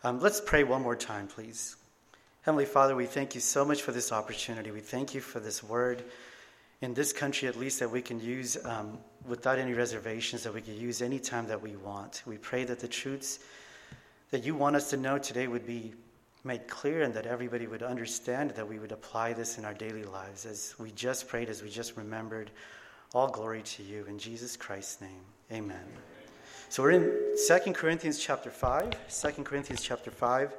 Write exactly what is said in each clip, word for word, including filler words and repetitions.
Um, let's pray one more time, please. Heavenly Father, we thank you so much for this opportunity. We thank you for this word in this country, at least, that we can use um, without any reservations, that we can use any time that we want. We pray that the truths that you want us to know today would be made clear and that everybody would understand, that we would apply this in our daily lives. As we just prayed, as we just remembered, all glory to you. In Jesus Christ's name, amen. So we're in Second Corinthians chapter five, Second Corinthians chapter five.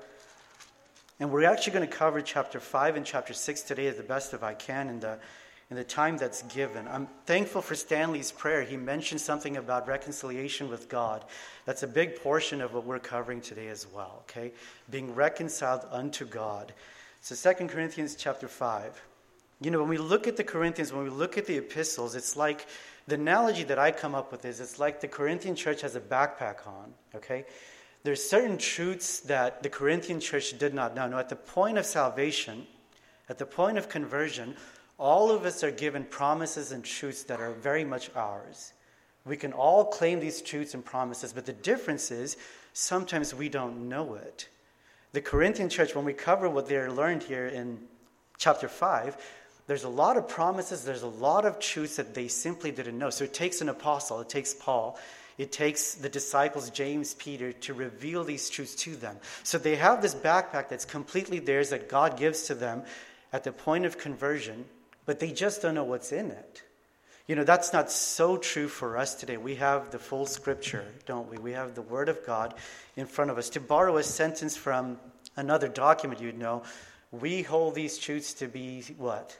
And we're actually going to cover chapter five and chapter six today as the best of I can in the, in the time that's given. I'm thankful for Stanley's prayer. He mentioned something about reconciliation with God. That's a big portion of what we're covering today as well, okay? Being reconciled unto God. So Second Corinthians chapter five. You know, when we look at the Corinthians, when we look at the epistles, it's like, the analogy that I come up with is, it's like the Corinthian church has a backpack on, okay? There's certain truths that the Corinthian church did not know. Now, at the point of salvation, at the point of conversion, all of us are given promises and truths that are very much ours. We can all claim these truths and promises, but the difference is sometimes we don't know it. The Corinthian church, when we cover what they learned here in chapter five, there's a lot of promises, there's a lot of truths that they simply didn't know. So it takes an apostle, it takes Paul, it takes the disciples, James, Peter, to reveal these truths to them. So they have this backpack that's completely theirs, that God gives to them at the point of conversion, but they just don't know what's in it. You know, that's not so true for us today. We have the full scripture, don't we? We have the Word of God in front of us. To borrow a sentence from another document you'd know, we hold these truths to be what?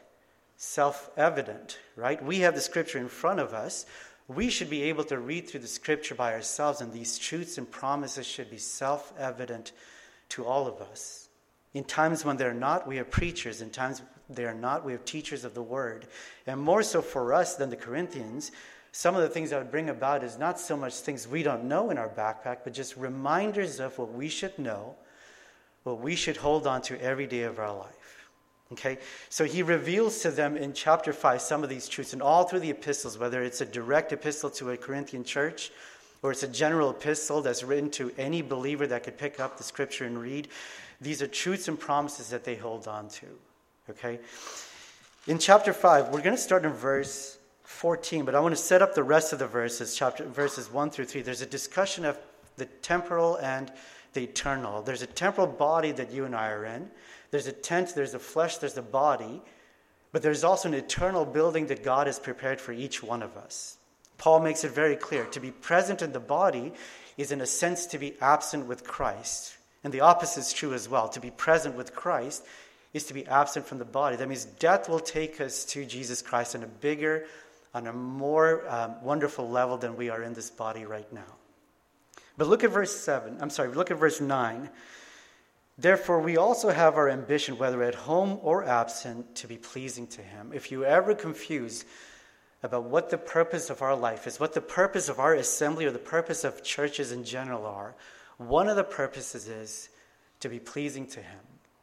Self-evident, right? We have the scripture in front of us. We should be able to read through the scripture by ourselves, and these truths and promises should be self-evident to all of us. In times when they're not, we have preachers. In times they are not, we have teachers of the word. And more so for us than the Corinthians, some of the things I would bring about is not so much things we don't know in our backpack, but just reminders of what we should know, what we should hold on to every day of our life. Okay, so he reveals to them in chapter five some of these truths, and all through the epistles, whether it's a direct epistle to a Corinthian church or it's a general epistle that's written to any believer that could pick up the scripture and read, these are truths and promises that they hold on to. Okay, in chapter five, we're going to start in verse fourteen, but I want to set up the rest of the verses, chapter verses one through three. There's a discussion of the temporal and the eternal. There's a temporal body that you and I are in. There's a tent, there's a flesh, there's a body, but there's also an eternal building that God has prepared for each one of us. Paul makes it very clear. To be present in the body is in a sense to be absent with Christ. And the opposite is true as well. To be present with Christ is to be absent from the body. That means death will take us to Jesus Christ on a bigger, on a more um, wonderful level than we are in this body right now. But look at verse seven. I'm sorry, look at verse nine. Therefore, we also have our ambition, whether at home or absent, to be pleasing to him. If you're ever confused about what the purpose of our life is, what the purpose of our assembly or the purpose of churches in general are, one of the purposes is to be pleasing to him.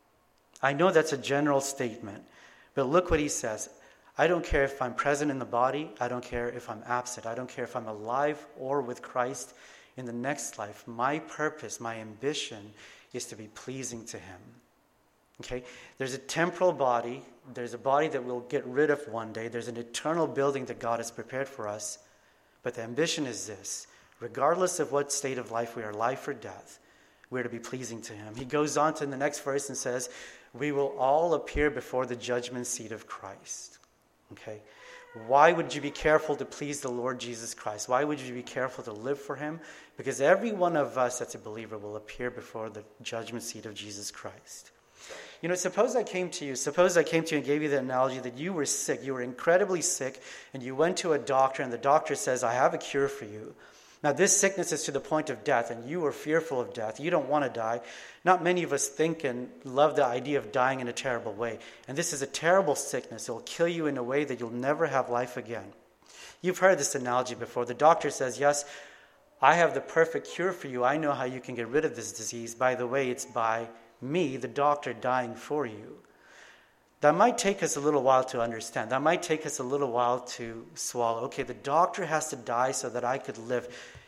I know that's a general statement, but look what he says. I don't care if I'm present in the body. I don't care if I'm absent. I don't care if I'm alive or with Christ in the next life. My purpose, my ambition is to be pleasing to him. Okay? There's a temporal body. There's a body that we'll get rid of one day. There's an eternal building that God has prepared for us. But the ambition is this. Regardless of what state of life we are, life or death, we're to be pleasing to him. He goes on to the next verse and says, we will all appear before the judgment seat of Christ. Okay? Why would you be careful to please the Lord Jesus Christ? Why would you be careful to live for him? Because every one of us that's a believer will appear before the judgment seat of Jesus Christ. You know, suppose I came to you, suppose I came to you and gave you the analogy that you were sick, you were incredibly sick, and you went to a doctor, and the doctor says, I have a cure for you. Now, this sickness is to the point of death, and you are fearful of death. You don't want to die. Not many of us think and love the idea of dying in a terrible way. And this is a terrible sickness. It will kill you in a way that you'll never have life again. You've heard this analogy before. The doctor says, yes, I have the perfect cure for you. I know how you can get rid of this disease. By the way, it's by me, the doctor, dying for you. That might take us a little while to understand. That might take us a little while to swallow. Okay, the doctor has to die so that I could live.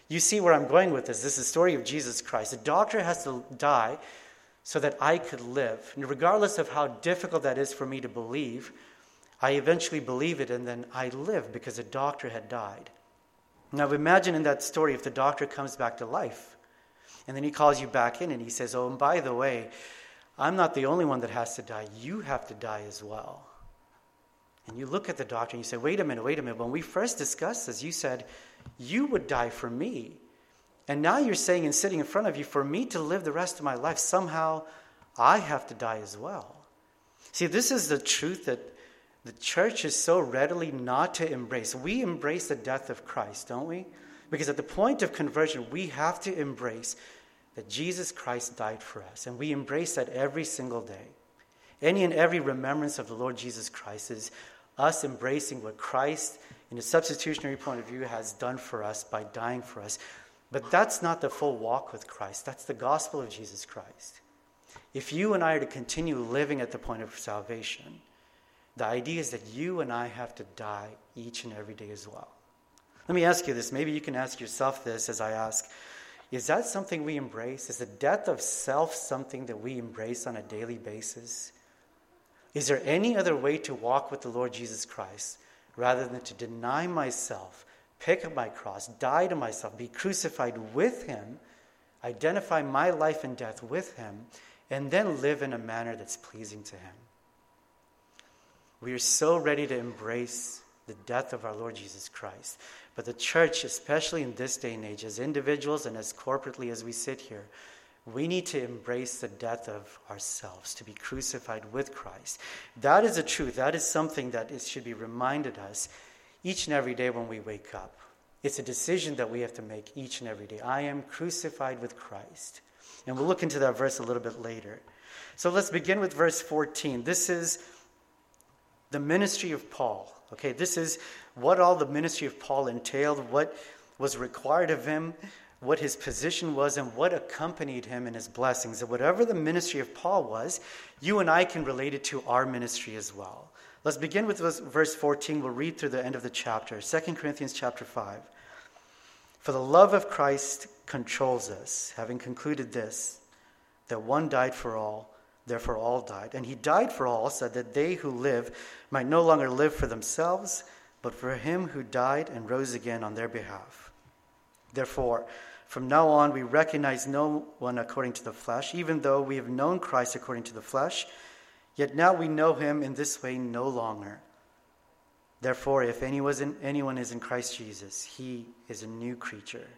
You see where I'm going with this. This is the story of Jesus Christ. The doctor has to die so that I could live. And regardless of how difficult that is for me to believe, I eventually believe it, and then I live because the doctor had died. Now imagine in that story if the doctor comes back to life, and then he calls you back in and he says, oh, and by the way, I'm not the only one that has to die. You have to die as well. And you look at the doctor and you say, wait a minute, wait a minute. When we first discussed this, you said you would die for me. And now you're saying and sitting in front of you, for me to live the rest of my life, somehow I have to die as well. See, this is the truth that the church is so readily not to embrace. We embrace the death of Christ, don't we? Because at the point of conversion, we have to embrace that Jesus Christ died for us. And we embrace that every single day. Any and every remembrance of the Lord Jesus Christ is us embracing what Christ, in a substitutionary point of view, has done for us by dying for us. But that's not the full walk with Christ. That's the gospel of Jesus Christ. If you and I are to continue living at the point of salvation, the idea is that you and I have to die each and every day as well. Let me ask you this. Maybe you can ask yourself this as I ask. Is that something we embrace? Is the death of self something that we embrace on a daily basis? Is there any other way to walk with the Lord Jesus Christ rather than to deny myself, pick up my cross, die to myself, be crucified with him, identify my life and death with him, and then live in a manner that's pleasing to him? We are so ready to embrace the death of our Lord Jesus Christ. But the church, especially in this day and age, as individuals and as corporately as we sit here, we need to embrace the death of ourselves, to be crucified with Christ. That is a truth. That is something that it should be reminded us each and every day when we wake up. It's a decision that we have to make each and every day. I am crucified with Christ. And we'll look into that verse a little bit later. So let's begin with verse fourteen. This is the ministry of Paul. Okay, this is what all the ministry of Paul entailed, what was required of him, what his position was, and what accompanied him in his blessings. And whatever the ministry of Paul was, you and I can relate it to our ministry as well. Let's begin with verse fourteen. We'll read through the end of the chapter. Second Corinthians chapter five. For the love of Christ controls us, having concluded this, that one died for all, therefore all died. And he died for all, so that they who live might no longer live for themselves, but for him who died and rose again on their behalf. Therefore, from now on we recognize no one according to the flesh, even though we have known Christ according to the flesh, yet now we know him in this way no longer. Therefore, if anyone is in Christ Jesus, he is a new creature.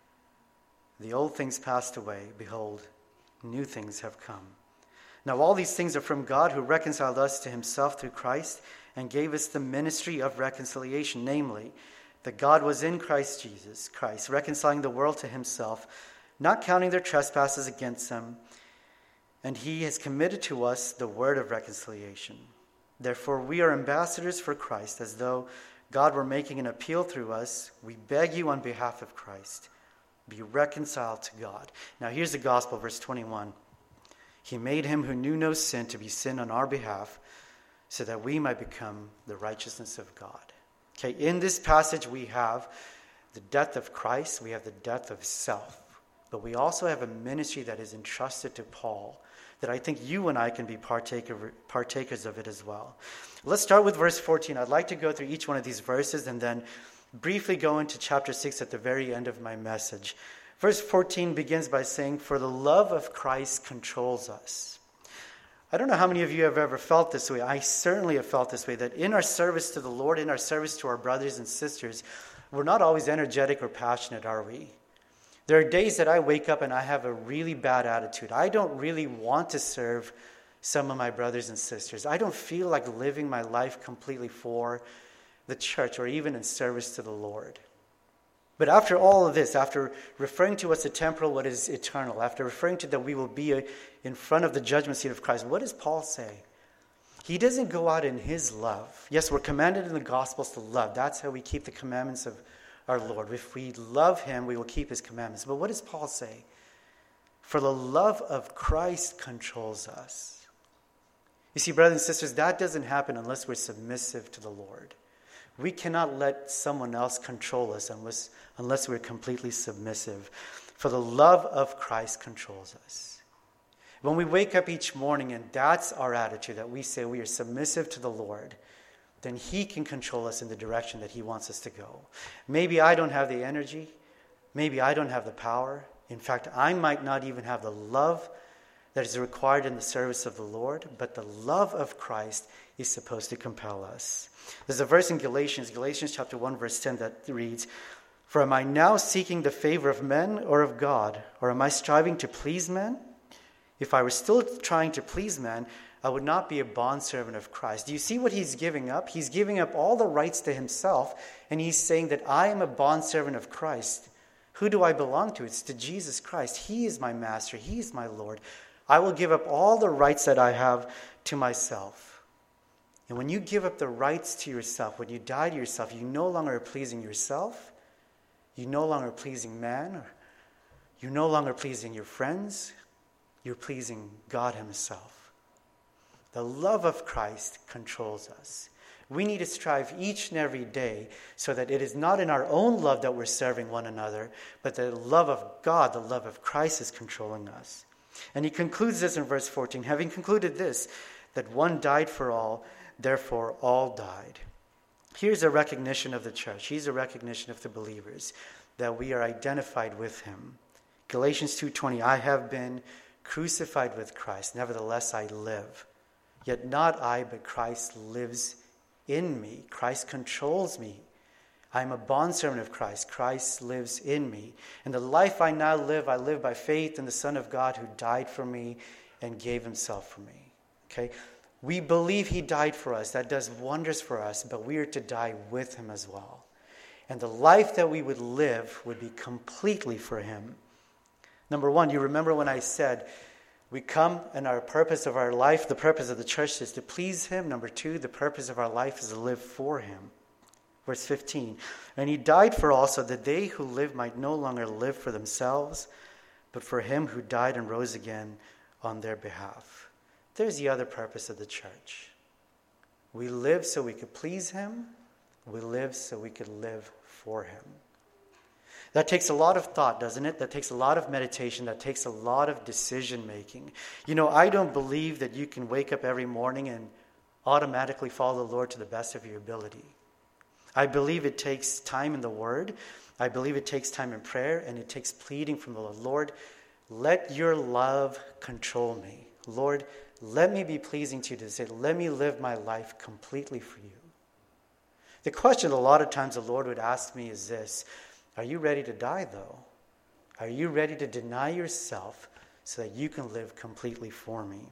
The old things passed away, behold, new things have come. Now all these things are from God, who reconciled us to himself through Christ and gave us the ministry of reconciliation, namely, that God was in Christ Jesus, Christ, reconciling the world to himself, not counting their trespasses against them, and he has committed to us the word of reconciliation. Therefore, we are ambassadors for Christ, as though God were making an appeal through us. We beg you on behalf of Christ, be reconciled to God. Now here's the gospel, verse twenty-one. He made him who knew no sin to be sin on our behalf, so that we might become the righteousness of God. Okay, in this passage we have the death of Christ, we have the death of self, but we also have a ministry that is entrusted to Paul, that I think you and I can be partaker, partakers of it as well. Let's start with verse fourteen. I'd like to go through each one of these verses and then briefly go into chapter six at the very end of my message. Verse fourteen begins by saying, for the love of Christ controls us. I don't know how many of you have ever felt this way. I certainly have felt this way, that in our service to the Lord, in our service to our brothers and sisters, we're not always energetic or passionate, are we? There are days that I wake up and I have a really bad attitude. I don't really want to serve some of my brothers and sisters. I don't feel like living my life completely for the church or even in service to the Lord. But after all of this, after referring to what's the temporal, what is eternal, after referring to that we will be in front of the judgment seat of Christ, what does Paul say? He doesn't go out in his love. Yes, we're commanded in the Gospels to love. That's how we keep the commandments of our Lord. If we love him, we will keep his commandments. But what does Paul say? For the love of Christ controls us. You see, brothers and sisters, that doesn't happen unless we're submissive to the Lord. We cannot let someone else control us unless, unless we're completely submissive. For the love of Christ controls us. When we wake up each morning and that's our attitude, that we say we are submissive to the Lord, then he can control us in the direction that he wants us to go. Maybe I don't have the energy. Maybe I don't have the power. In fact, I might not even have the love that is required in the service of the Lord, but the love of Christ is supposed to compel us. There's a verse in Galatians, Galatians chapter one, verse ten, that reads, "For am I now seeking the favor of men or of God? Or am I striving to please men? If I were still trying to please men, I would not be a bondservant of Christ." Do you see what he's giving up? He's giving up all the rights to himself, and he's saying that I am a bondservant of Christ. Who do I belong to? It's to Jesus Christ. He is my master. He is my Lord. I will give up all the rights that I have to myself. And when you give up the rights to yourself, when you die to yourself, you no longer are pleasing yourself. You no longer are pleasing man. You're no longer pleasing your friends. You're pleasing God himself. The love of Christ controls us. We need to strive each and every day so that it is not in our own love that we're serving one another, but the love of God, the love of Christ is controlling us. And he concludes this in verse fourteen, having concluded this, that one died for all, therefore all died. Here's a recognition of the church. Here's a recognition of the believers that we are identified with him. Galatians two twenty, "I have been crucified with Christ, nevertheless I live. Yet not I, but Christ lives in me." Christ controls me. I am a bondservant of Christ. Christ lives in me. And the life I now live, I live by faith in the Son of God who died for me and gave himself for me. Okay? We believe he died for us. That does wonders for us, but we are to die with him as well. And the life that we would live would be completely for him. Number one, you remember when I said we come and our purpose of our life, the purpose of the church is to please him. Number two, the purpose of our life is to live for him. Verse fifteen, "And he died for all, so that they who live might no longer live for themselves, but for him who died and rose again on their behalf." There's the other purpose of the church. We live so we could please him. We live so we could live for him. That takes a lot of thought, doesn't it? That takes a lot of meditation. That takes a lot of decision making. You know, I don't believe that you can wake up every morning and automatically follow the Lord to the best of your ability. I believe it takes time in the Word. I believe it takes time in prayer, and it takes pleading from the Lord. Lord, let your love control me. Lord, let me be pleasing to you today. Let me live my life completely for you. The question a lot of times the Lord would ask me is this: are you ready to die, though? Are you ready to deny yourself so that you can live completely for me?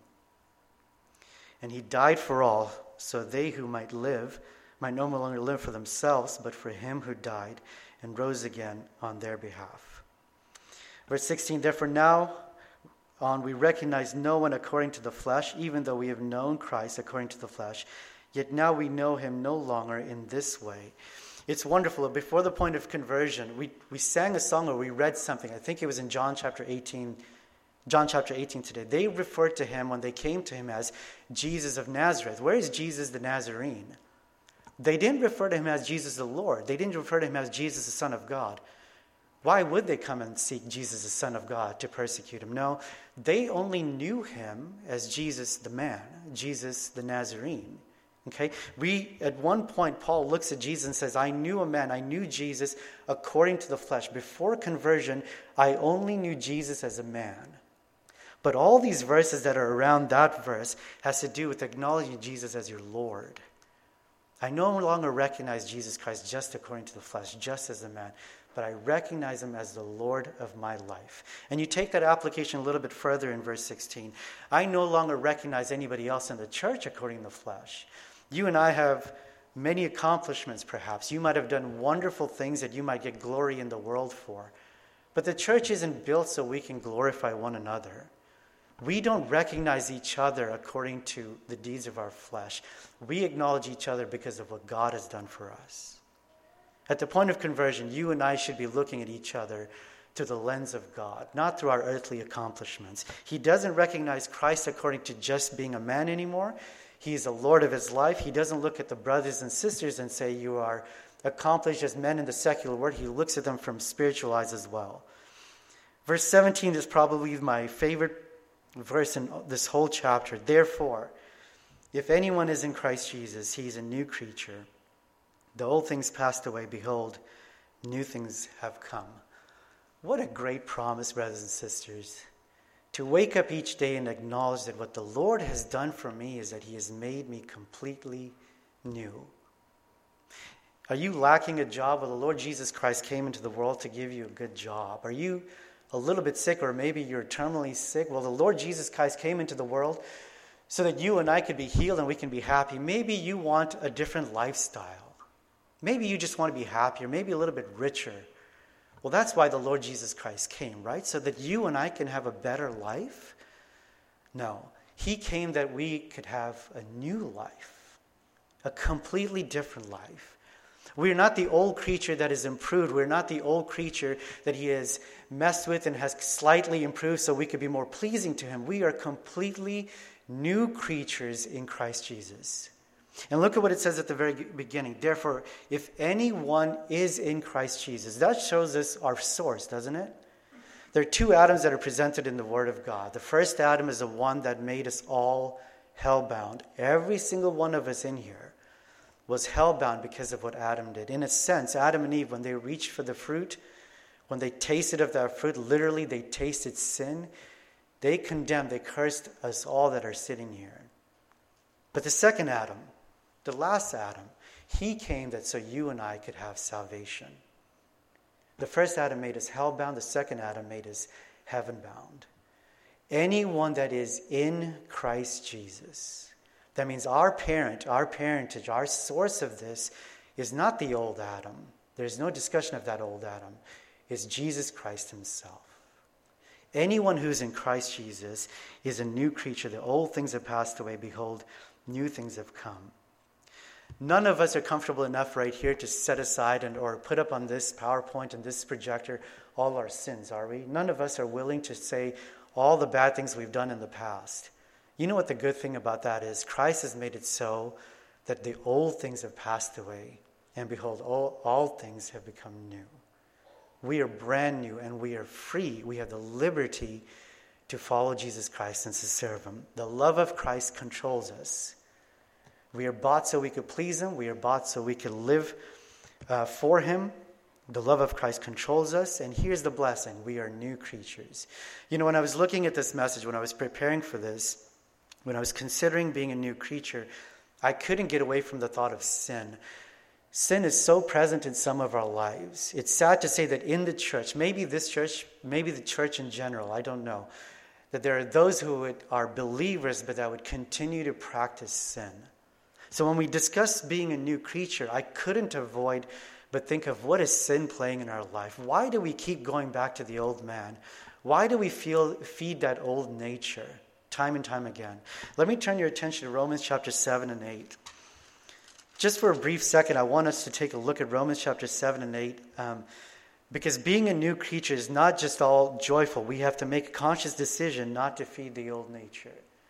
And he died for all, so they who might live might no longer live for themselves, but for him who died and rose again on their behalf. Verse sixteen, "Therefore now on we recognize no one according to the flesh, even though we have known Christ according to the flesh. Yet now we know him no longer in this way." It's wonderful. Before the point of conversion, we, we sang a song or we read something. I think it was in John chapter eighteen, John chapter eighteen today. They referred to him when they came to him as Jesus of Nazareth. Where is Jesus the Nazarene? They didn't refer to him as Jesus the Lord. They didn't refer to him as Jesus the Son of God. Why would they come and seek Jesus the Son of God to persecute him? No, they only knew him as Jesus the man, Jesus the Nazarene. Okay, we at one point Paul looks at Jesus and says, "I knew a man, I knew Jesus according to the flesh. Before conversion, I only knew Jesus as a man." But all these verses that are around that verse has to do with acknowledging Jesus as your Lord. I no longer recognize Jesus Christ just according to the flesh, just as a man, but I recognize him as the Lord of my life. And you take that application a little bit further in verse sixteen. I no longer recognize anybody else in the church according to the flesh. You and I have many accomplishments, perhaps. You might have done wonderful things that you might get glory in the world for. But the church isn't built so we can glorify one another. We don't recognize each other according to the deeds of our flesh. We acknowledge each other because of what God has done for us. At the point of conversion, you and I should be looking at each other through the lens of God, not through our earthly accomplishments. He doesn't recognize Christ according to just being a man anymore. He is the Lord of his life. He doesn't look at the brothers and sisters and say, you are accomplished as men in the secular world. He looks at them from spiritual eyes as well. Verse seventeen is probably my favorite verse in this whole chapter. Therefore, if anyone is in Christ Jesus, he is a new creature. The old things passed away. Behold, new things have come. What a great promise, brothers and sisters. To wake up each day and acknowledge that what the Lord has done for me is that he has made me completely new. Are you lacking a job? Well, the Lord Jesus Christ came into the world to give you a good job. Are you a little bit sick, or maybe you're terminally sick? Well, the Lord Jesus Christ came into the world so that you and I could be healed and we can be happy. Maybe you want a different lifestyle. Maybe you just want to be happier, maybe a little bit richer. Well, that's why the Lord Jesus Christ came, right? So that you and I can have a better life? No. He came that we could have a new life, a completely different life. We're not the old creature that is improved. We're not the old creature that he has messed with and has slightly improved so we could be more pleasing to him. We are completely new creatures in Christ Jesus. And look at what it says at the very beginning. Therefore, if anyone is in Christ Jesus, that shows us our source, doesn't it? There are two Adams that are presented in the Word of God. The first Adam is the one that made us all hellbound. Every single one of us in here was hellbound because of what Adam did. In a sense, Adam and Eve, when they reached for the fruit, when they tasted of that fruit, literally they tasted sin. They condemned, they cursed us all that are sitting here. But the second Adam, the last Adam, he came that so you and I could have salvation. The first Adam made us hellbound. The second Adam made us heavenbound. Anyone that is in Christ Jesus. That means our parent, our parentage, our source of this is not the old Adam. There's no discussion of that old Adam. It's Jesus Christ himself. Anyone who's in Christ Jesus is a new creature. The old things have passed away. Behold, new things have come. None of us are comfortable enough right here to set aside and or put up on this PowerPoint and this projector all our sins, are we? None of us are willing to say all the bad things we've done in the past. You know what the good thing about that is? Christ has made it so that the old things have passed away, and behold, all, all things have become new. We are brand new and we are free. We have the liberty to follow Jesus Christ and to serve him. The love of Christ controls us. We are bought so we could please him. We are bought so we could live uh, for him. The love of Christ controls us. And here's the blessing. We are new creatures. You know, when I was looking at this message, when I was preparing for this, when I was considering being a new creature, I couldn't get away from the thought of sin. Sin is so present in some of our lives. It's sad to say that in the church, maybe this church, maybe the church in general, I don't know, that there are those who would, are believers but that would continue to practice sin. So when we discuss being a new creature, I couldn't avoid but think of what is sin playing in our life. Why do we keep going back to the old man? Why do we feel feed that old nature time and time again? Let me turn your attention to Romans chapter seven and eight. Just for a brief second, I want us to take a look at Romans chapter seven and eight. Um, because being a new creature is not just all joyful. We have to make a conscious decision not to feed the old nature.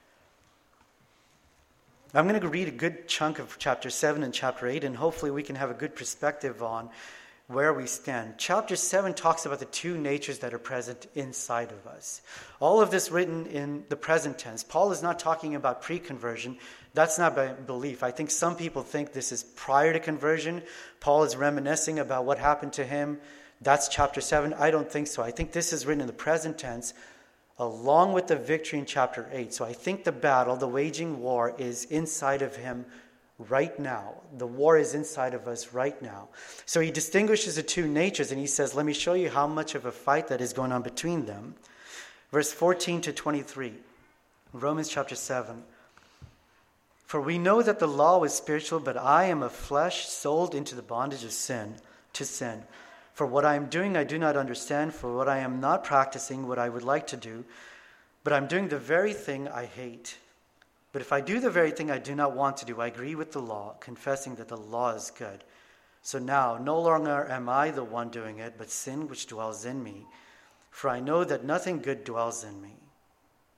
I'm going to read a good chunk of chapter seven and chapter eight, and hopefully we can have a good perspective on where we stand. Chapter seven talks about the two natures that are present inside of us. All of this written in the present tense. Paul is not talking about pre-conversion. That's not by belief. I think some people think this is prior to conversion. Paul is reminiscing about what happened to him. That's chapter seven. I don't think so. I think this is written in the present tense along with the victory in chapter eight. So I think the battle, the waging war, is inside of him right now. The war is inside of us right now. So he distinguishes the two natures and he says, let me show you how much of a fight that is going on between them. Verse fourteen to twenty-three, Romans chapter seven. For we know that the law is spiritual, but I am of flesh, sold into the bondage of sin, to sin. For what I am doing I do not understand, for what I am not practicing, what I would like to do, but I'm doing the very thing I hate. But if I do the very thing I do not want to do, I agree with the law, confessing that the law is good. So now, no longer am I the one doing it, but sin which dwells in me. For I know that nothing good dwells in me.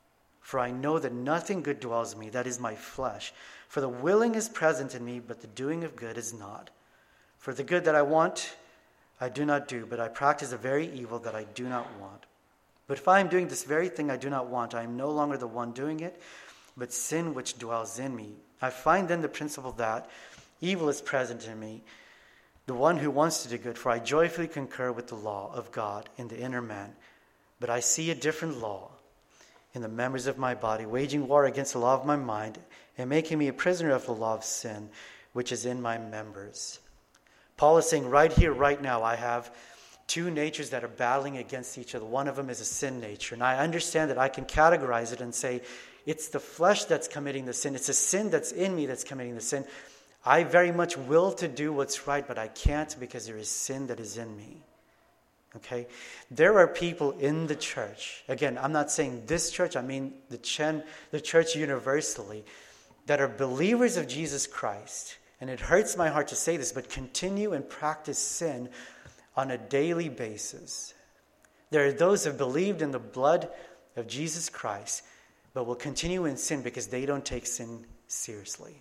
For I know that nothing good dwells in me, that is my flesh. For the willing is present in me, but the doing of good is not. For the good that I want, I do not do, but I practice the very evil that I do not want. But if I am doing this very thing I do not want, I am no longer the one doing it, but sin which dwells in me. I find then the principle that evil is present in me, the one who wants to do good, for I joyfully concur with the law of God in the inner man. But I see a different law in the members of my body, waging war against the law of my mind, and making me a prisoner of the law of sin, which is in my members. Paul is saying right here, right now, I have two natures that are battling against each other. One of them is a sin nature. And I understand that I can categorize it and say, it's the flesh that's committing the sin. It's the sin that's in me that's committing the sin. I very much will to do what's right, but I can't because there is sin that is in me. Okay? There are people in the church, again, I'm not saying this church, I mean the, chen, the church universally, that are believers of Jesus Christ, and it hurts my heart to say this, but continue and practice sin on a daily basis. There are those who have believed in the blood of Jesus Christ, but will continue in sin because they don't take sin seriously.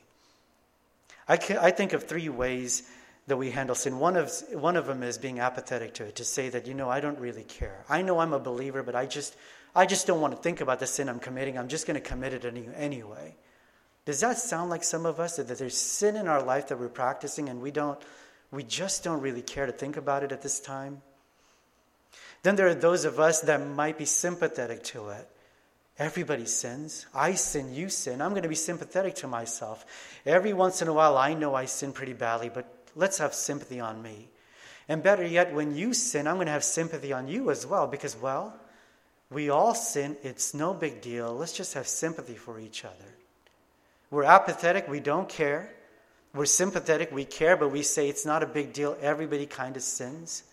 I, can, I think of three ways that we handle sin. One of, one of them is being apathetic to it, to say that, you know, I don't really care. I know I'm a believer, but I just I just don't want to think about the sin I'm committing. I'm just going to commit it any, anyway. Does that sound like some of us, that there's sin in our life that we're practicing and we don't, we just don't really care to think about it at this time? Then there are those of us that might be sympathetic to it. Everybody sins. I sin, you sin. I'm going to be sympathetic to myself. Every once in a while, I know I sin pretty badly, but let's have sympathy on me. And better yet, when you sin, I'm going to have sympathy on you as well, because, well, we all sin. It's no big deal. Let's just have sympathy for each other. We're apathetic. We don't care. We're sympathetic. We care, but we say it's not a big deal. Everybody kind of sins.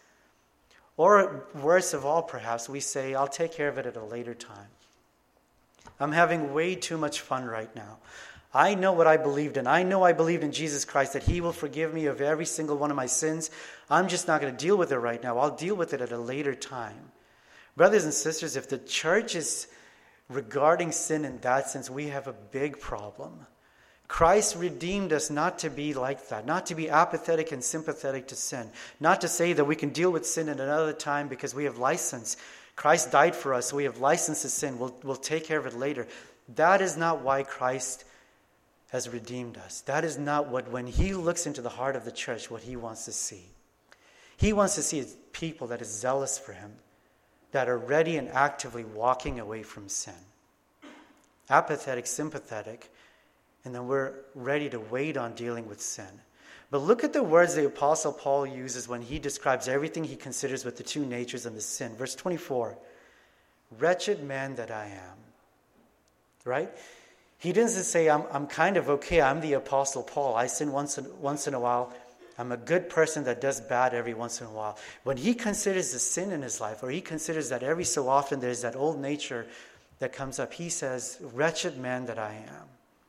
Or worst of all, perhaps, we say, I'll take care of it at a later time. I'm having way too much fun right now. I know what I believed in. I know I believed in Jesus Christ, that he will forgive me of every single one of my sins. I'm just not going to deal with it right now. I'll deal with it at a later time. Brothers and sisters, if the church is regarding sin in that sense, we have a big problem. Christ redeemed us not to be like that, not to be apathetic and sympathetic to sin, not to say that we can deal with sin at another time because we have license. Christ died for us, so we have license to sin. We'll, we'll take care of it later. That is not why Christ has redeemed us. That is not what, when he looks into the heart of the church, what he wants to see. He wants to see people that is zealous for him, that are ready and actively walking away from sin. Apathetic, sympathetic, and then we're ready to wait on dealing with sin. But look at the words the Apostle Paul uses when he describes everything he considers with the two natures and the sin. Verse twenty-four, wretched man that I am. Right? He doesn't say, I'm, I'm kind of okay, I'm the Apostle Paul. I sin once in, once in a while. I'm a good person that does bad every once in a while. When he considers the sin in his life, or he considers that every so often there's that old nature that comes up, he says, wretched man that I am.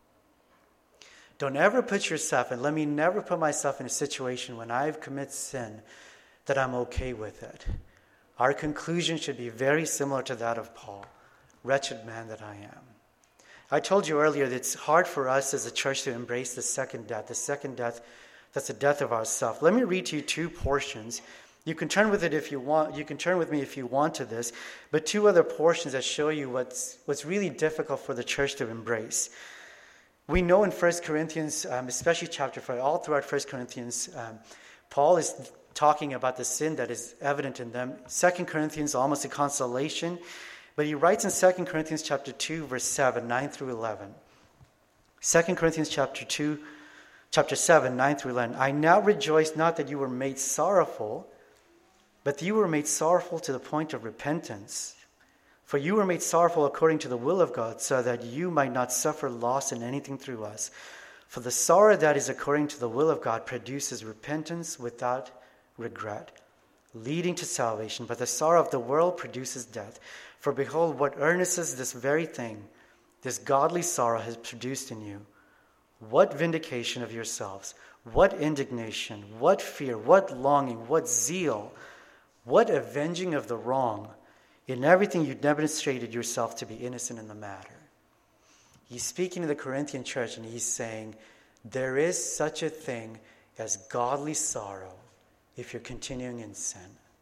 Don't ever put yourself, and let me never put myself in a situation when I've committed sin that I'm okay with it. Our conclusion should be very similar to that of Paul. Wretched man that I am. I told you earlier that it's hard for us as a church to embrace the second death. The second death, that's the death of ourself. Let me read to you two portions. You can turn with it if you want. You can turn with me if you want to this. But two other portions that show you what's what's really difficult for the church to embrace. We know in First Corinthians, um, especially chapter five, all throughout First Corinthians, um, Paul is talking about the sin that is evident in them. Second Corinthians, almost a consolation. But he writes in Second Corinthians chapter two, verse seven, nine through eleven. Second Corinthians chapter two, chapter seven, nine through eleven. I now rejoice not that you were made sorrowful, but that you were made sorrowful to the point of repentance. For you were made sorrowful according to the will of God, so that you might not suffer loss in anything through us. For the sorrow that is according to the will of God produces repentance without regret, leading to salvation. But the sorrow of the world produces death. For behold, what earnestness this very thing, this godly sorrow has produced in you. What vindication of yourselves, what indignation, what fear, what longing, what zeal, what avenging of the wrong. In everything you demonstrated yourself to be innocent in the matter. He's speaking to the Corinthian church and he's saying, there is such a thing as godly sorrow if you're continuing in sin.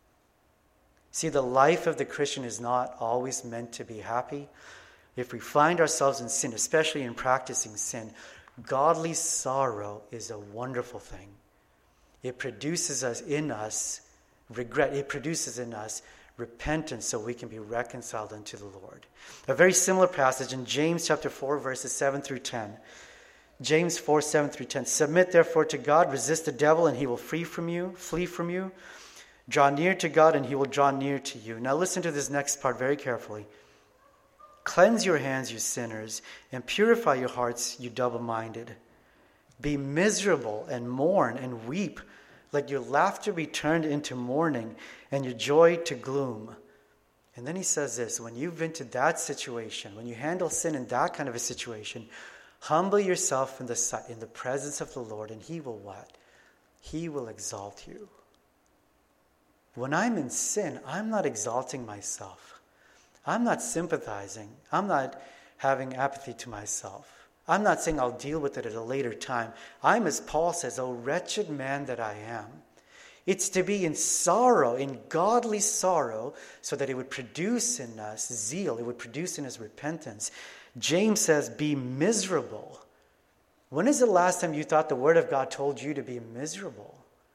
See, the life of the Christian is not always meant to be happy. If we find ourselves in sin, especially in practicing sin, godly sorrow is a wonderful thing. It produces us in us regret. It produces in us repentance so we can be reconciled unto the Lord. A very similar passage in James chapter four, verses seven through ten. James four, seven through ten. Submit therefore to God, resist the devil, and he will flee from you, flee from you. Draw near to God, and he will draw near to you. Now listen to this next part very carefully. Cleanse your hands, you sinners, and purify your hearts, you double-minded. Be miserable and mourn and weep. Let your laughter be turned into mourning and your joy to gloom. And then he says this, when you've been to that situation, when you handle sin in that kind of a situation, humble yourself in the sight, in the presence of the Lord, and he will what? He will exalt you. When I'm in sin, I'm not exalting myself. I'm not sympathizing. I'm not having apathy to myself. I'm not saying I'll deal with it at a later time. I'm, as Paul says, O wretched man that I am. It's to be in sorrow, in godly sorrow, so that it would produce in us zeal. It would produce in us repentance. James says, be miserable. When is the last time you thought the Word of God told you to be miserable?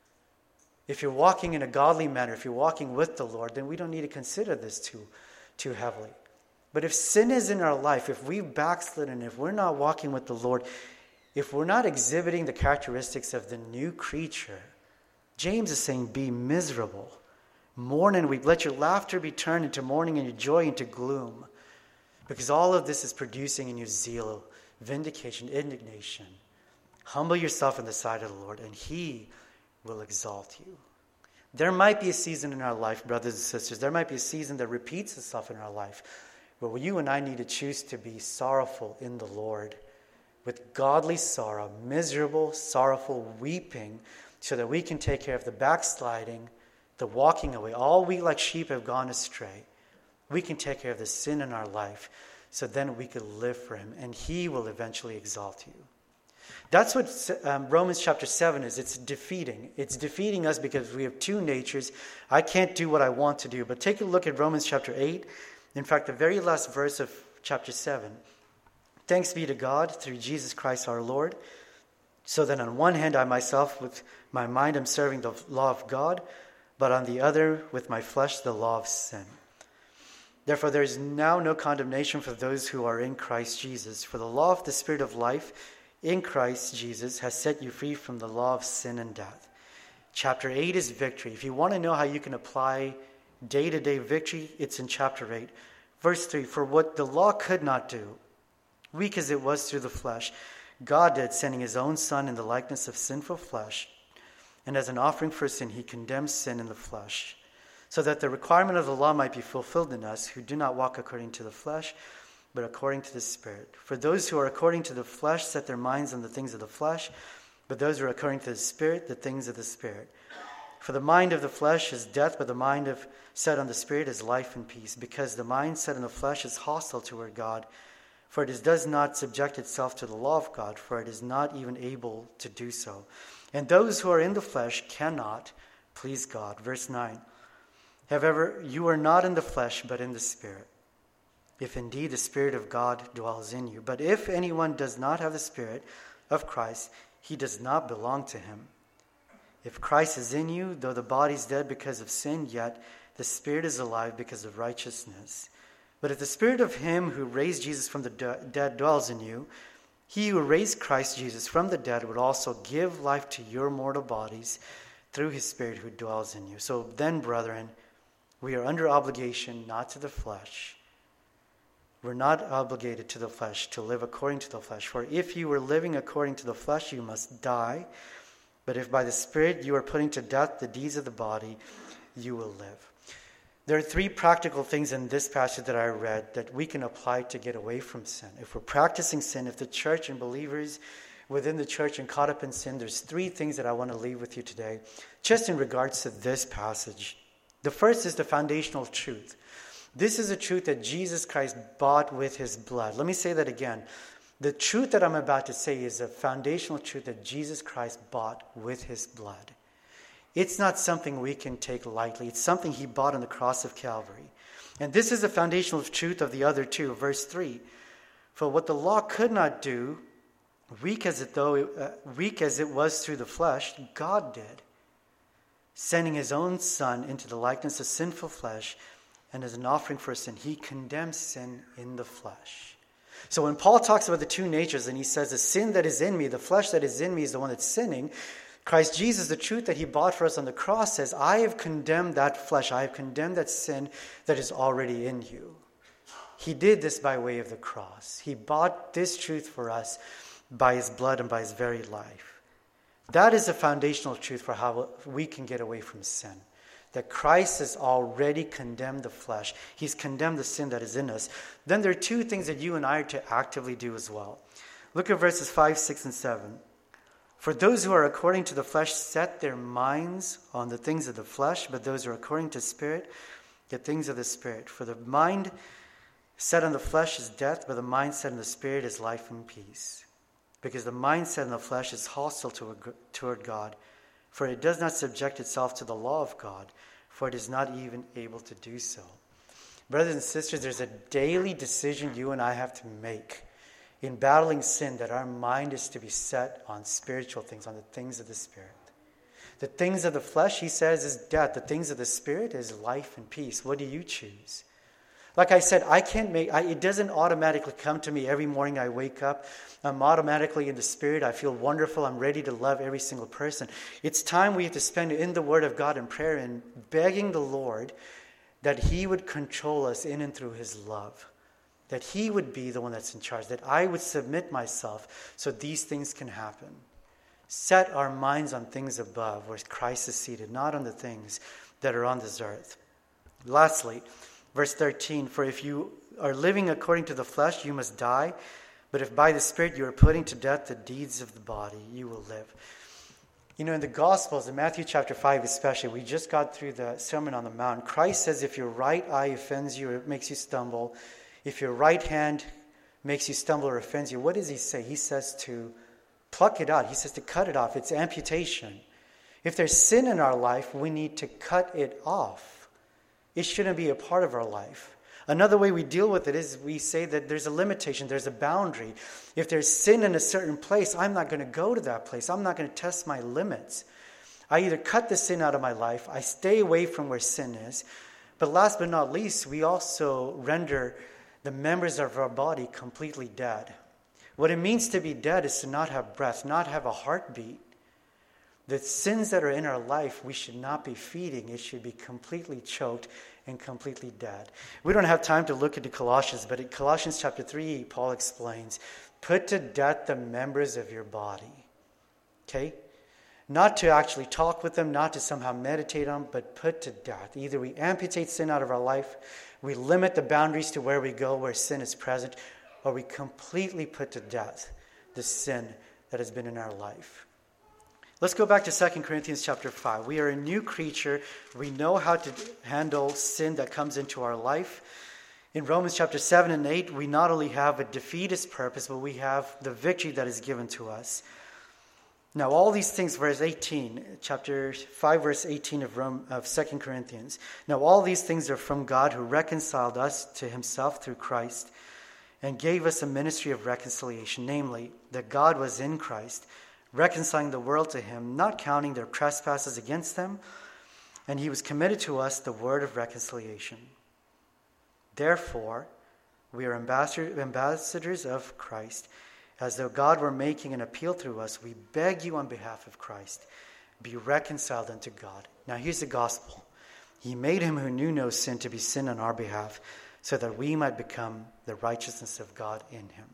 If you're walking in a godly manner, if you're walking with the Lord, then we don't need to consider this too, too heavily. But if sin is in our life, if we've backslidden, if we're not walking with the Lord, if we're not exhibiting the characteristics of the new creature, James is saying, be miserable. Mourn and weep. Let your laughter be turned into mourning and your joy into gloom. Because all of this is producing in you zeal, vindication, indignation. Humble yourself in the sight of the Lord, and he will exalt you. There might be a season in our life, brothers and sisters, there might be a season that repeats itself in our life, where you and I need to choose to be sorrowful in the Lord, with godly sorrow, miserable, sorrowful weeping, so that we can take care of the backsliding, the walking away. All we like sheep have gone astray. We can take care of the sin in our life, so then we could live for him, and he will eventually exalt you. That's what um, Romans chapter seven is. It's defeating. It's defeating us because we have two natures. I can't do what I want to do. But take a look at Romans chapter eight. In fact, the very last verse of chapter seven. Thanks be to God through Jesus Christ our Lord. So that on one hand I myself with my mind am serving the law of God, but on the other with my flesh the law of sin. Therefore there is now no condemnation for those who are in Christ Jesus. For the law of the Spirit of life in Christ Jesus has set you free from the law of sin and death. Chapter eight is victory. If you want to know how you can apply day-to-day victory, it's in chapter eight. Verse three, for what the law could not do, weak as it was through the flesh, God did, sending his own Son in the likeness of sinful flesh. And as an offering for sin, he condemned sin in the flesh, so that the requirement of the law might be fulfilled in us who do not walk according to the flesh, but according to the Spirit. For those who are according to the flesh set their minds on the things of the flesh, but those who are according to the Spirit, the things of the Spirit. For the mind of the flesh is death, but the mind of set on the Spirit is life and peace, because the mind set on the flesh is hostile toward God, for it is, does not subject itself to the law of God, for it is not even able to do so. And those who are in the flesh cannot please God. Verse nine, however, you are not in the flesh, but in the Spirit, if indeed the Spirit of God dwells in you. But if anyone does not have the Spirit of Christ, he does not belong to him. If Christ is in you, though the body is dead because of sin, yet the Spirit is alive because of righteousness. But if the Spirit of him who raised Jesus from the de- dead dwells in you, he who raised Christ Jesus from the dead would also give life to your mortal bodies through his Spirit who dwells in you. So then, brethren, we are under obligation not to the flesh. We're not obligated to the flesh to live according to the flesh. For if you were living according to the flesh, you must die. But if by the Spirit you are putting to death the deeds of the body, you will live. There are three practical things in this passage that I read that we can apply to get away from sin. If we're practicing sin, if the church and believers within the church and caught up in sin, there's three things that I want to leave with you today, just in regards to this passage. The first is the foundational truth. This is a truth that Jesus Christ bought with his blood. Let me say that again. The truth that I'm about to say is a foundational truth that Jesus Christ bought with his blood. It's not something we can take lightly. It's something he bought on the cross of Calvary. And this is the foundational truth of the other two. Verse three. For what the law could not do, weak as it though it, uh, weak as it was through the flesh, God did, sending his own Son into the likeness of sinful flesh, and as an offering for sin, he condemns sin in the flesh. So when Paul talks about the two natures, and he says the sin that is in me, the flesh that is in me is the one that's sinning, Christ Jesus, the truth that he bought for us on the cross, says, I have condemned that flesh, I have condemned that sin that is already in you. He did this by way of the cross. He bought this truth for us by his blood and by his very life. That is the foundational truth for how we can get away from sin. That Christ has already condemned the flesh. He's condemned the sin that is in us. Then there are two things that you and I are to actively do as well. Look at verses five, six, and seven. For those who are according to the flesh set their minds on the things of the flesh, but those who are according to the Spirit, the things of the Spirit. For the mind set on the flesh is death, but the mind set on the Spirit is life and peace. Because the mind set on the flesh is hostile toward God, for it does not subject itself to the law of God, for it is not even able to do so. Brothers and sisters, there's a daily decision you and I have to make in battling sin, that our mind is to be set on spiritual things, on the things of the Spirit. The things of the flesh, he says, is death. The things of the Spirit is life and peace. What do you choose? Like I said, I can't make, I, it doesn't automatically come to me every morning I wake up. I'm automatically in the Spirit. I feel wonderful. I'm ready to love every single person. It's time we have to spend in the Word of God in prayer and begging the Lord that he would control us in and through his love. That he would be the one that's in charge. That I would submit myself so these things can happen. Set our minds on things above where Christ is seated, not on the things that are on this earth. Lastly, verse thirteen, for if you are living according to the flesh, you must die. But if by the Spirit you are putting to death the deeds of the body, you will live. You know, in the Gospels, in Matthew chapter five especially, we just got through the Sermon on the Mount. Christ says if your right eye offends you or it makes you stumble, if your right hand makes you stumble or offends you, what does he say? He says to pluck it out. He says to cut it off. It's amputation. If there's sin in our life, we need to cut it off. It shouldn't be a part of our life. Another way we deal with it is we say that there's a limitation, there's a boundary. If there's sin in a certain place, I'm not going to go to that place. I'm not going to test my limits. I either cut the sin out of my life, I stay away from where sin is. But last but not least, we also render the members of our body completely dead. What it means to be dead is to not have breath, not have a heartbeat. The sins that are in our life, we should not be feeding. It should be completely choked and completely dead. We don't have time to look into Colossians, but in Colossians chapter three, Paul explains, put to death the members of your body. Okay? Not to actually talk with them, not to somehow meditate on them, but put to death. Either we amputate sin out of our life, we limit the boundaries to where we go, where sin is present, or we completely put to death the sin that has been in our life. Let's go back to Second Corinthians chapter five. We are a new creature. We know how to handle sin that comes into our life. In Romans chapter seven and eight, we not only have a defeatist purpose, but we have the victory that is given to us. Now, all these things, verse eighteen, chapter five, verse eighteen of Rome, of Second Corinthians. Now, all these things are from God, who reconciled us to himself through Christ and gave us a ministry of reconciliation, namely, that God was in Christ, reconciling the world to him, not counting their trespasses against them, and he was committed to us the word of reconciliation. Therefore, we are ambassador, ambassadors of Christ, as though God were making an appeal through us. We beg you on behalf of Christ, be reconciled unto God. Now here's the gospel. He made him who knew no sin to be sin on our behalf, so that we might become the righteousness of God in him.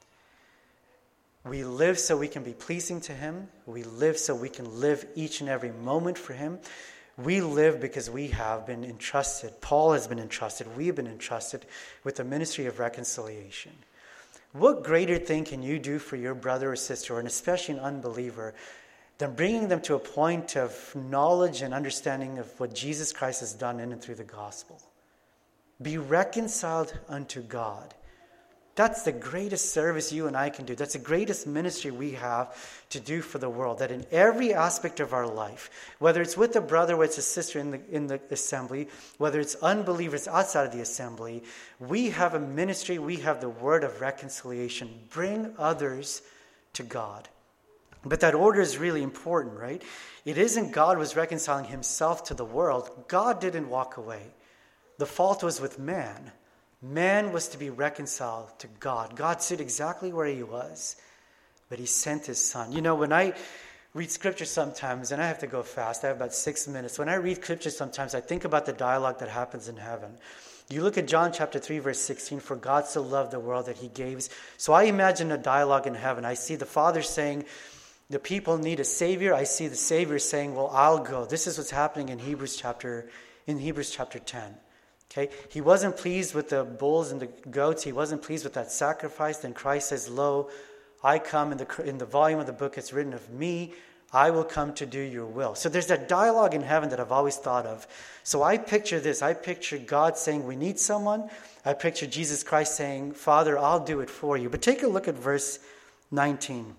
We live so we can be pleasing to him. We live so we can live each and every moment for him. We live because we have been entrusted. Paul has been entrusted. We have been entrusted with the ministry of reconciliation. What greater thing can you do for your brother or sister, and especially an unbeliever, than bringing them to a point of knowledge and understanding of what Jesus Christ has done in and through the gospel? Be reconciled unto God. That's the greatest service you and I can do. That's the greatest ministry we have to do for the world. That in every aspect of our life, whether it's with a brother or it's a sister in the, in the assembly, whether it's unbelievers outside of the assembly, we have a ministry, we have the word of reconciliation. Bring others to God. But that order is really important, right? It isn't God was reconciling himself to the world. God didn't walk away. The fault was with man. Man was to be reconciled to God. God stood exactly where he was, but he sent his son. You know, when I read scripture sometimes, and I have to go fast, I have about six minutes. When I read scripture sometimes, I think about the dialogue that happens in heaven. You look at John chapter three, verse sixteen, for God so loved the world that he gave. So I imagine a dialogue in heaven. I see the Father saying, the people need a Savior. I see the Savior saying, well, I'll go. This is what's happening in Hebrews chapter, in Hebrews chapter ten. Okay, he wasn't pleased with the bulls and the goats. He wasn't pleased with that sacrifice. Then Christ says, lo, I come, in the, in the volume of the book it's written of me, I will come to do your will. So there's that dialogue in heaven that I've always thought of. So I picture this. I picture God saying, we need someone. I picture Jesus Christ saying, Father, I'll do it for you. But take a look at verse nineteen.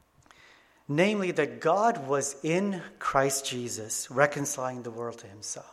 Namely, that God was in Christ Jesus, reconciling the world to himself.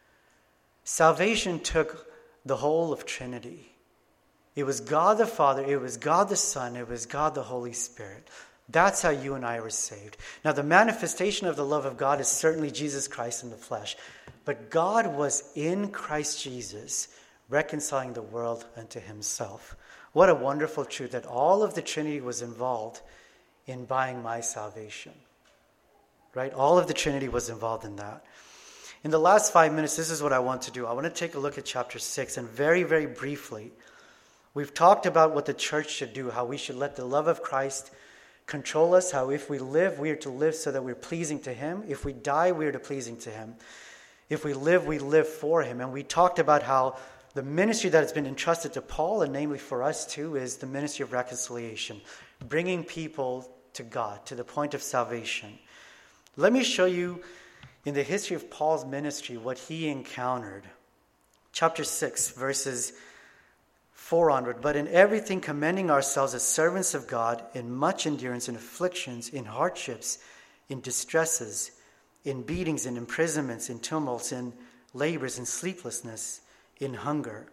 Salvation took the whole of Trinity. It was God the Father, it was God the Son, it was God the Holy Spirit. That's how you and I were saved. Now, the manifestation of the love of God is certainly Jesus Christ in the flesh. But God was in Christ Jesus, reconciling the world unto himself. What a wonderful truth that all of the Trinity was involved in buying my salvation. Right? All of the Trinity was involved in that. In the last five minutes, this is what I want to do. I want to take a look at chapter six, and very, very briefly, we've talked about what the church should do, how we should let the love of Christ control us, how if we live, we are to live so that we're pleasing to him. If we die, we are to pleasing to him. If we live, we live for him. And we talked about how the ministry that has been entrusted to Paul, and namely for us too, is the ministry of reconciliation, bringing people to God, to the point of salvation. Let me show you in the history of Paul's ministry what he encountered. Chapter six, verses four onward. But in everything commending ourselves as servants of God, in much endurance, in afflictions, in hardships, in distresses, in beatings, in imprisonments, in tumults, in labors, in sleeplessness, in hunger.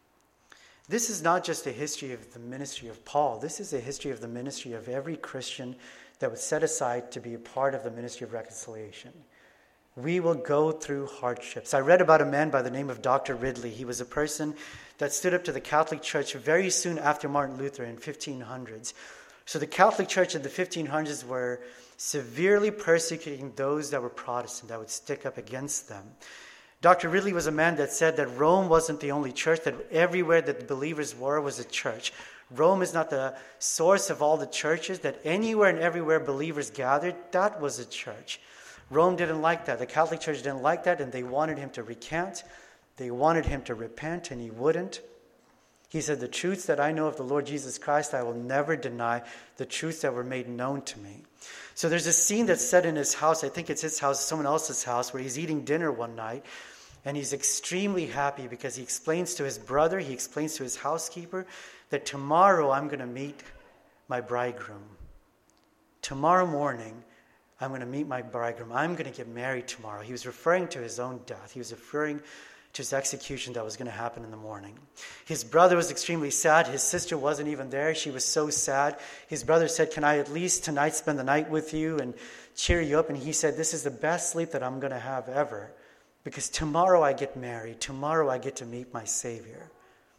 This is not just a history of the ministry of Paul. This is a history of the ministry of every Christian that was set aside to be a part of the ministry of reconciliation. We will go through hardships. I read about a man by the name of Doctor Ridley. He was a person that stood up to the Catholic Church very soon after Martin Luther in fifteen hundreds. So the Catholic Church in the fifteen hundreds were severely persecuting those that were Protestant, that would stick up against them. Doctor Ridley was a man that said that Rome wasn't the only church, that everywhere that believers were was a church. Rome is not the source of all the churches, that anywhere and everywhere believers gathered, that was a church. Rome didn't like that. The Catholic Church didn't like that, and they wanted him to recant. They wanted him to repent, and he wouldn't. He said, the truths that I know of the Lord Jesus Christ, I will never deny, the truths that were made known to me. So there's a scene that's set in his house. I think it's his house, someone else's house, where he's eating dinner one night, and he's extremely happy because he explains to his brother, he explains to his housekeeper, that tomorrow I'm going to meet my bridegroom. Tomorrow morning, I'm going to meet my bridegroom. I'm going to get married tomorrow. He was referring to his own death. He was referring to his execution that was going to happen in the morning. His brother was extremely sad. His sister wasn't even there. She was so sad. His brother said, can I at least tonight spend the night with you and cheer you up? And he said, this is the best sleep that I'm going to have ever, because tomorrow I get married. Tomorrow I get to meet my Savior.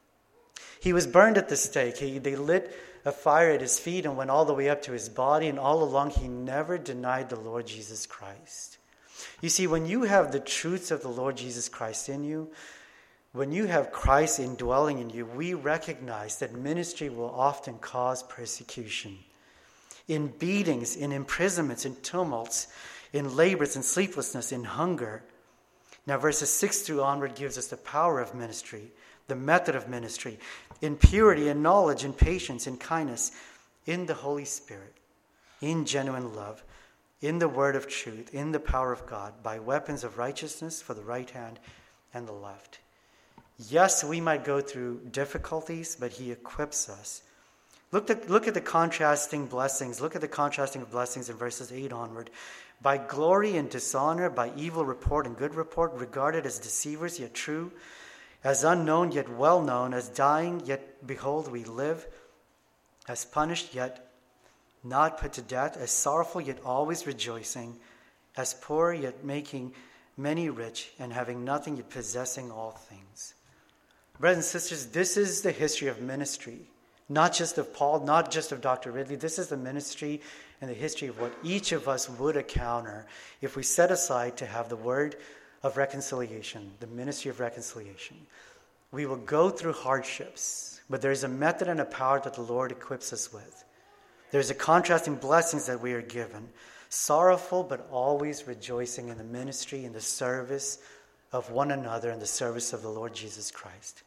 He was burned at the stake. He, they lit a fire at his feet and went all the way up to his body, and all along he never denied the Lord Jesus Christ. You see, when you have the truths of the Lord Jesus Christ in you, when you have Christ indwelling in you, we recognize that ministry will often cause persecution. In beatings, in imprisonments, in tumults, in labors, in sleeplessness, in hunger. Now verses six through onward gives us the power of ministry, the method of ministry, in purity, in knowledge, in patience, in kindness, in the Holy Spirit, in genuine love, in the word of truth, in the power of God, by weapons of righteousness for the right hand and the left. Yes, we might go through difficulties, but he equips us. Look at, look at the contrasting blessings. Look at the contrasting of blessings in verses eight onward. By glory and dishonor, by evil report and good report, regarded as deceivers yet true, as unknown yet well known, as dying yet behold we live, as punished yet not put to death, as sorrowful yet always rejoicing, as poor yet making many rich, and having nothing yet possessing all things. Brothers and sisters, this is the history of ministry. Not just of Paul, not just of Doctor Ridley. This is the ministry and the history of what each of us would encounter if we set aside to have the word of reconciliation, the ministry of reconciliation. We will go through hardships, but there's a method and a power that the Lord equips us with. There's a contrasting blessings that we are given. Sorrowful, but always rejoicing in the ministry and the service of one another and the service of the Lord Jesus Christ.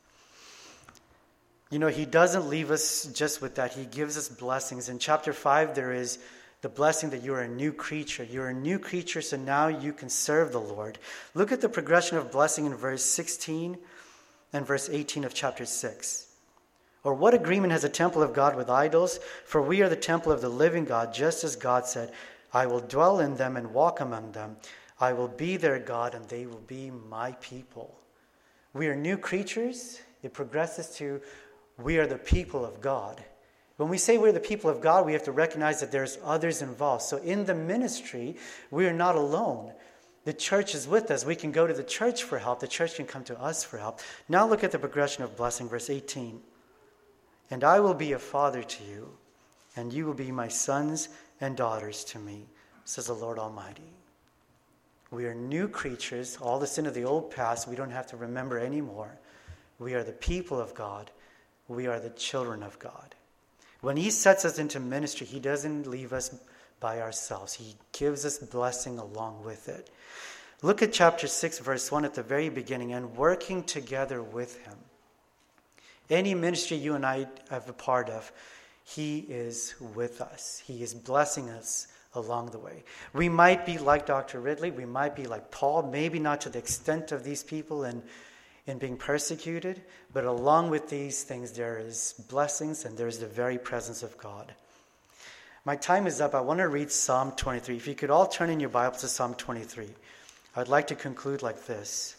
You know, he doesn't leave us just with that. He gives us blessings. In chapter five, there is the blessing that you are a new creature. You're a new creature, so now you can serve the Lord. Look at the progression of blessing in verse sixteen and verse eighteen of chapter six. Or what agreement has a temple of God with idols? For we are the temple of the living God, just as God said, I will dwell in them and walk among them. I will be their God, and they will be my people. We are new creatures. It progresses to we are the people of God. When we say we're the people of God, we have to recognize that there's others involved. So in the ministry, we are not alone. The church is with us. We can go to the church for help. The church can come to us for help. Now look at the progression of blessing, verse eighteen. And I will be a father to you, and you will be my sons and daughters to me, says the Lord Almighty. We are new creatures. All the sin of the old past, we don't have to remember anymore. We are the people of God. We are the children of God. When he sets us into ministry, he doesn't leave us by ourselves. He gives us blessing along with it. Look at chapter six, verse one at the very beginning, and working together with him. Any ministry you and I have a part of, he is with us. He is blessing us along the way. We might be like Doctor Ridley. We might be like Paul, maybe not to the extent of these people and in being persecuted, but along with these things there is blessings and there is the very presence of God. My time is up. I want to read Psalm twenty-three. If you could all turn in your Bible to Psalm twenty-three. I'd like to conclude like this.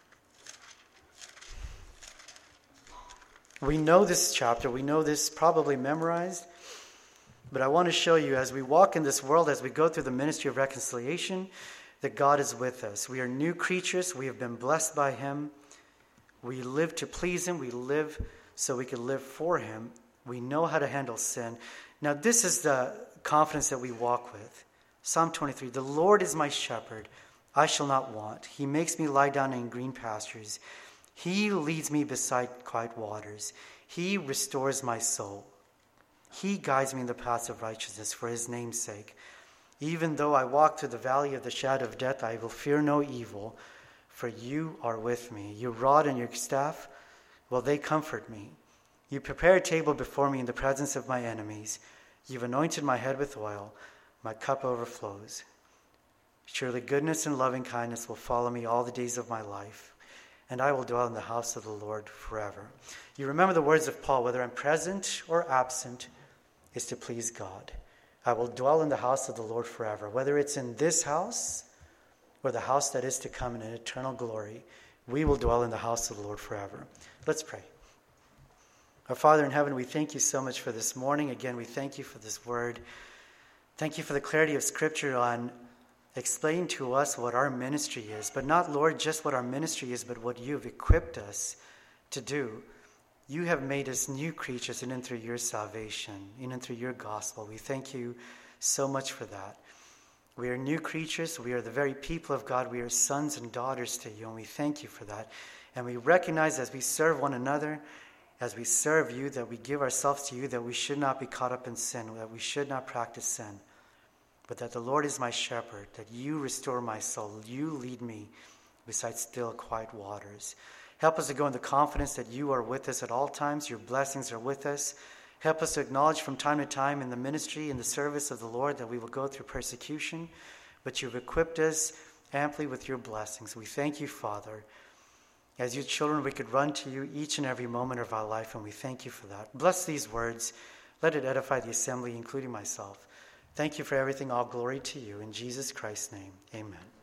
We know this chapter. We know this probably memorized. But I want to show you as we walk in this world, as we go through the ministry of reconciliation, that God is with us. We are new creatures. We have been blessed by him. We live to please him. We live so we can live for him. We know how to handle sin. Now, this is the confidence that we walk with. Psalm twenty-three, the Lord is my shepherd. I shall not want. He makes me lie down in green pastures. He leads me beside quiet waters. He restores my soul. He guides me in the paths of righteousness for his name's sake. Even though I walk through the valley of the shadow of death, I will fear no evil, for you are with me. Your rod and your staff, well, they comfort me. You prepare a table before me in the presence of my enemies. You've anointed my head with oil. My cup overflows. Surely goodness and loving kindness will follow me all the days of my life, and I will dwell in the house of the Lord forever. You remember the words of Paul, whether I'm present or absent, is to please God. I will dwell in the house of the Lord forever. Whether it's in this house or the house that is to come in an eternal glory, we will dwell in the house of the Lord forever. Let's pray. Our Father in heaven, we thank you so much for this morning. Again, we thank you for this word. Thank you for the clarity of Scripture on explaining to us what our ministry is. But not, Lord, just what our ministry is, but what you've equipped us to do. You have made us new creatures in and through your salvation, in and through your gospel. We thank you so much for that. We are new creatures. We are the very people of God. We are sons and daughters to you, and we thank you for that. And we recognize as we serve one another, as we serve you, that we give ourselves to you, that we should not be caught up in sin, that we should not practice sin, but that the Lord is my shepherd, that you restore my soul, you lead me beside still quiet waters. Help us to go in the confidence that you are with us at all times. Your blessings are with us. Help us to acknowledge from time to time in the ministry, in the service of the Lord, that we will go through persecution, but you've equipped us amply with your blessings. We thank you, Father. As your children, we could run to you each and every moment of our life, and we thank you for that. Bless these words. Let it edify the assembly, including myself. Thank you for everything. All glory to you. In Jesus Christ's name, amen.